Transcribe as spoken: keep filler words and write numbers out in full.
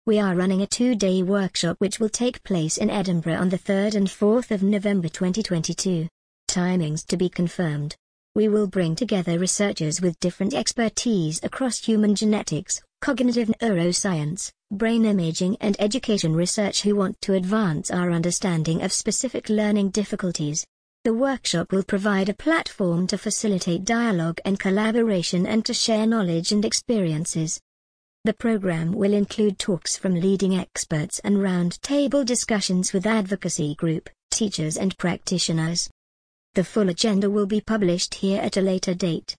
We are running a two-day workshop which will take place in Edinburgh on the third and fourth of November twenty twenty-two. Timings to be confirmed. We will bring together researchers with different expertise across human genetics, cognitive neuroscience, brain imaging and education research who want to advance our understanding of specific learning difficulties. The workshop will provide a platform to facilitate dialogue and collaboration and to share knowledge and experiences. The program will include talks from leading experts and round-table discussions with advocacy group, teachers and practitioners. The full agenda will be published here at a later date.